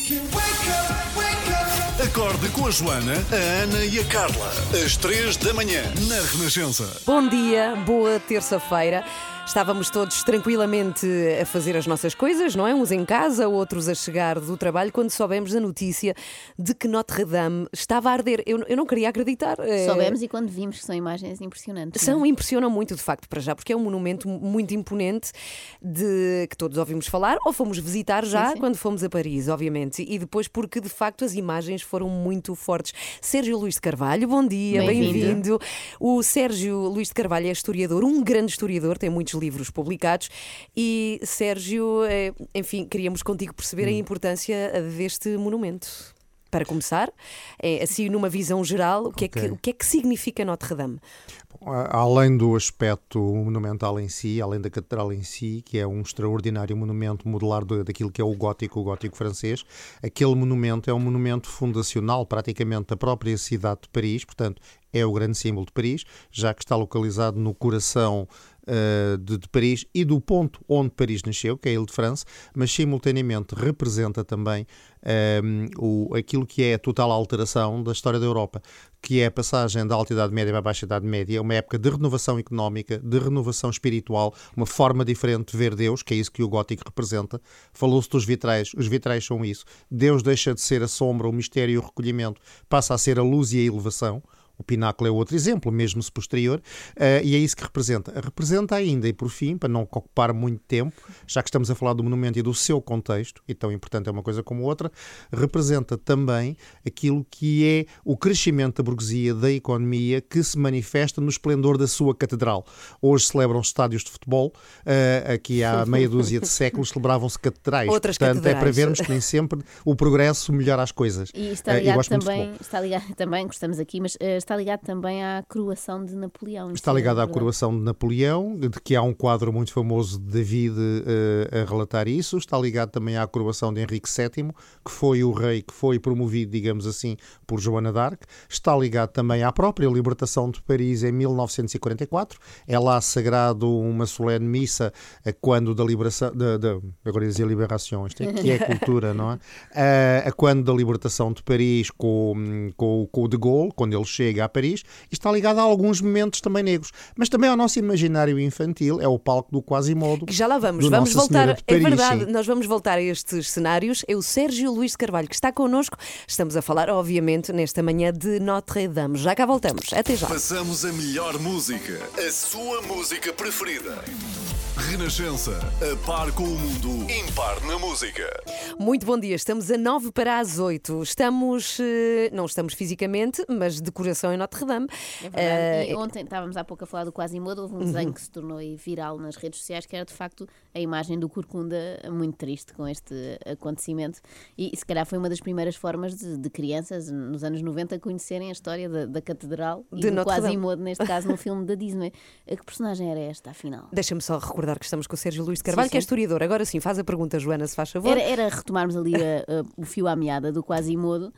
Acorde com a Joana, a Ana e a Carla. Às 3 da manhã, na Renascença. Bom dia, boa terça-feira. Estávamos todos tranquilamente a fazer as nossas coisas, não é? Uns em casa, outros a chegar do trabalho, quando soubemos a notícia de que Notre-Dame estava a arder. Eu não queria acreditar. Soubemos e quando vimos que são imagens impressionantes. Impressionam muito, de facto, para já, porque é um monumento muito imponente de que todos ouvimos falar ou fomos visitar já quando fomos a Paris, obviamente. E depois porque, de facto, as imagens foram muito fortes. Sérgio Luís de Carvalho, bom dia, bem-vindo. O Sérgio Luís de Carvalho é historiador, um grande historiador, tem muitos livros publicados. E, Sérgio, enfim, queríamos contigo perceber a importância deste monumento. Para começar, assim numa visão geral, o que é que significa Notre-Dame? Além do aspecto monumental em si, além da catedral em si, que é um extraordinário monumento modular daquilo que é o gótico francês, aquele monumento é um monumento fundacional praticamente da própria cidade de Paris, portanto é o grande símbolo de Paris, já que está localizado no coração de Paris e do ponto onde Paris nasceu, que é a Ile-de-France, mas simultaneamente representa também aquilo que é a total alteração da história da Europa, que é a passagem da Alta Idade Média para a Baixa Idade Média, uma época de renovação económica, de renovação espiritual, uma forma diferente de ver Deus, que é isso que o gótico representa. Falou-se dos vitrais, os vitrais são isso. Deus deixa de ser a sombra, o mistério e o recolhimento, passa a ser a luz e a elevação. O pináculo é outro exemplo, mesmo se posterior, e é isso que representa. Representa ainda, e por fim, para não ocupar muito tempo, já que estamos a falar do monumento e do seu contexto, e tão importante é uma coisa como outra, representa também aquilo que é o crescimento da burguesia, da economia, que se manifesta no esplendor da sua catedral. Hoje celebram estádios de futebol, aqui há meia dúzia de séculos celebravam-se catedrais. Outras Portanto, catedrais. É para vermos que nem sempre o progresso melhora as coisas. E está ligado também, gostamos aqui, mas está ligado também à coroação de Napoleão. Está ligado à coroação de Napoleão, de que há um quadro muito famoso de David a relatar isso. Está ligado também à coroação de Henrique VII, que foi o rei que foi promovido, digamos assim, por Joana d'Arc. Está ligado também à própria libertação de Paris em 1944. É lá sagrado uma solene missa quando da liberação... agora ia dizer liberação, isto é que é cultura, não é? A quando da libertação de Paris com o de Gaulle, quando ele chega a Paris, e está ligado a alguns momentos também negros, mas também ao nosso imaginário infantil, é o palco do Quasimodo. Que já lá vamos voltar, Paris, é verdade, sim. nós vamos voltar a estes cenários. É o Sérgio Luís de Carvalho que está connosco. Estamos a falar, obviamente, nesta manhã de Notre-Dame. Já cá voltamos, até já. Passamos a melhor música, a sua música preferida. Renascença, a par com o mundo, impar na música. Muito bom dia, estamos a 9 para as 8. Não estamos fisicamente, mas de coração em Notre-Dame. É verdade. E ontem estávamos há pouco a falar do Quasimodo, houve um desenho que se tornou viral nas redes sociais, que era de facto a imagem do Corcunda, muito triste com este acontecimento. E se calhar foi uma das primeiras formas de crianças, nos anos 90, conhecerem a história da Catedral e do Quasimodo, neste caso no filme da Disney. Que personagem era esta, afinal? Deixa-me só recordar que estamos com o Sérgio Luís de Carvalho, que é historiador. Agora sim, faz a pergunta, Joana, se faz favor. Era retomarmos ali o fio à meada do Quasimodo,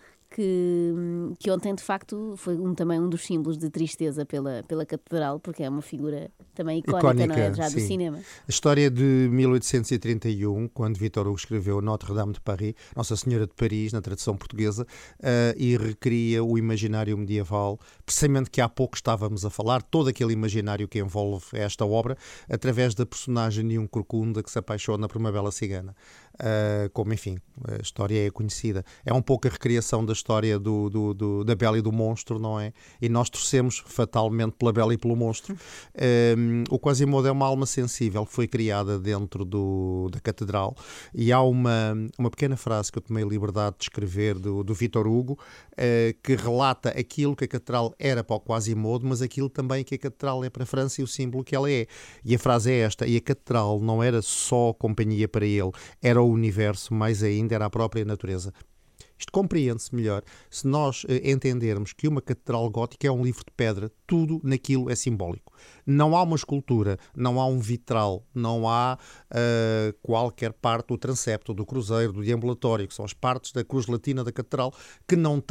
que ontem de facto foi também um dos símbolos de tristeza pela Catedral, porque é uma figura também icónica, não é? Já do cinema. A história de 1831, quando Victor Hugo escreveu Notre-Dame de Paris, Nossa Senhora de Paris, na tradução portuguesa, e recria o imaginário medieval, precisamente que há pouco estávamos a falar, todo aquele imaginário que envolve esta obra, através da personagem de um corcunda que se apaixona por uma bela cigana. Como, enfim, a história é conhecida. É um pouco a recriação da história da Bela e do Monstro, não é? E nós torcemos fatalmente pela Bela e pelo Monstro. O Quasimodo é uma alma sensível que foi criada dentro da Catedral, e há uma pequena frase que eu tomei a liberdade de escrever do Victor Hugo, que relata aquilo que a Catedral era para o Quasimodo, mas aquilo também que a Catedral é para a França e o símbolo que ela é. E a frase é esta: e a Catedral não era só companhia para ele, era o universo, mais ainda era a própria natureza. Isto compreende-se melhor se nós entendermos que uma catedral gótica é um livro de pedra, tudo naquilo é simbólico. Não há uma escultura, não há um vitral, não há qualquer parte do transepto, do cruzeiro, do deambulatório, que são as partes da cruz latina da catedral, que não tenham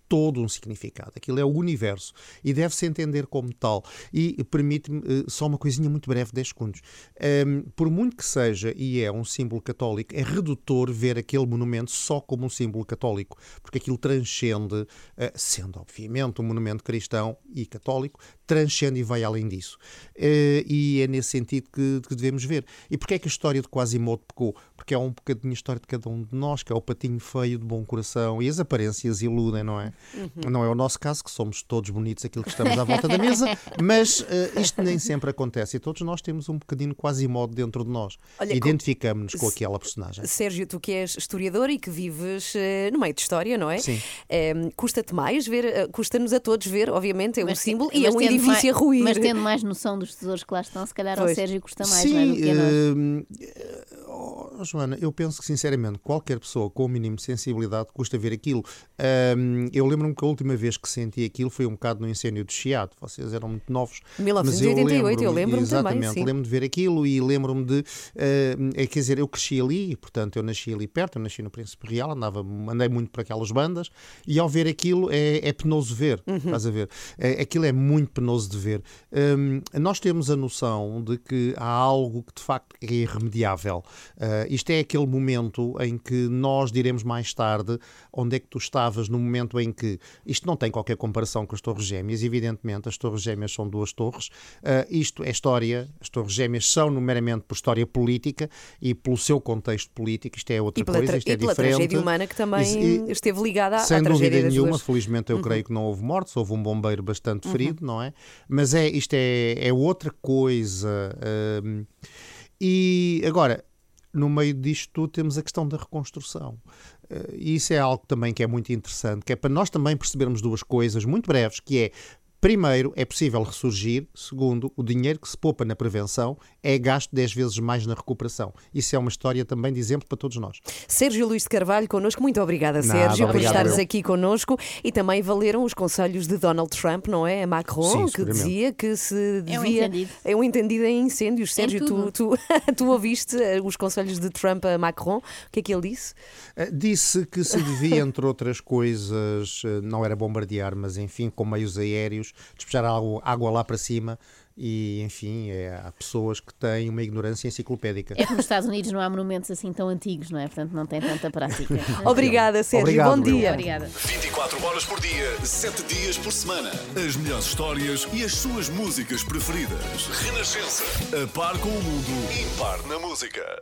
todo um significado, aquilo é o universo e deve-se entender como tal. E permite-me só uma coisinha muito breve, 10 segundos. Por muito que seja e é um símbolo católico, é redutor ver aquele monumento só como um símbolo católico, porque aquilo transcende, sendo obviamente um monumento cristão e católico, transcende e vai além disso. E é nesse sentido que devemos ver. E porquê é que a história de Quasimodo pecou? Porque é um bocadinho a história de cada um de nós, que é o patinho feio de bom coração, e as aparências iludem, não é? Não é o nosso caso, que somos todos bonitos, aquilo que estamos à volta da mesa, mas isto nem sempre acontece, e todos nós temos um bocadinho Quasimodo dentro de nós. Identificamos-nos com aquela personagem. Sérgio, tu que és historiador e que vives no meio de história, não é? Sim. Custa-te mais ver, custa-nos a todos ver, obviamente, é um símbolo e é um edifício a ruir. Mas tendo mais noção dos tesouros que lá estão, se calhar ao Sérgio custa mais, sim, não é, do que a nós. Joana, eu penso que sinceramente qualquer pessoa com o mínimo de sensibilidade custa ver aquilo. Eu lembro-me que a última vez que senti aquilo foi um bocado no incêndio de Chiado. Vocês eram muito novos. 1988, eu lembro-me também. Exatamente, lembro-me de ver aquilo e lembro-me de... quer dizer, eu cresci ali, portanto eu nasci ali perto, eu nasci no Príncipe Real, andei muito por aquelas bandas e ao ver aquilo é penoso ver, estás a ver? Aquilo é muito penoso de ver. Nós temos a noção de que há algo que de facto é irremediável. Isto é aquele momento em que nós diremos mais tarde onde é que tu estavas no momento em que isto não tem qualquer comparação com as Torres Gêmeas, evidentemente as Torres Gêmeas são duas torres, isto é história, as Torres Gêmeas são numeramente por história política e pelo seu contexto político, isto é outra coisa, isto é diferente. E pela tragédia humana que também esteve ligada à tragédia das duas. Sem dúvida nenhuma, felizmente eu creio que não houve mortes, houve um bombeiro bastante ferido, não é? Mas isto é outra coisa. E agora, no meio disto tudo temos a questão da reconstrução. E isso é algo também que é muito interessante, que é para nós também percebermos duas coisas muito breves, que é, primeiro, é possível ressurgir. Segundo, o dinheiro que se poupa na prevenção é gasto 10 vezes mais na recuperação. Isso é uma história também de exemplo para todos nós. Sérgio Luís de Carvalho connosco. Muito obrigada, Sérgio, por estares aqui connosco. E também valeram os conselhos de Donald Trump, não é? A Macron, que dizia que se devia... É um entendido em incêndios. Sérgio, tu ouviste os conselhos de Trump a Macron? O que é que ele disse? Disse que se devia, entre outras coisas, não era bombardear, mas enfim, com meios aéreos, despejar água lá para cima e, enfim, há pessoas que têm uma ignorância enciclopédica. É que nos Estados Unidos não há monumentos assim tão antigos, não é? Portanto, não tem tanta prática. Obrigada, Sérgio. Obrigado, bom dia. Obrigada. 24 horas por dia, 7 dias por semana. As melhores histórias e as suas músicas preferidas. Renascença. A par com o mundo, impar na música.